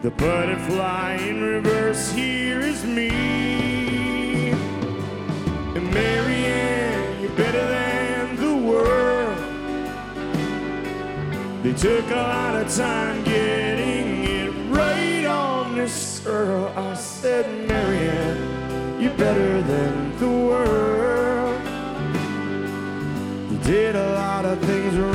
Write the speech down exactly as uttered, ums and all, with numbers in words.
The butterfly in reverse, here is me. And Marianne, you're better than the world. They took a lot of time getting it right on this girl. I said, Marianne, you're better than the world. You did a lot of things wrong.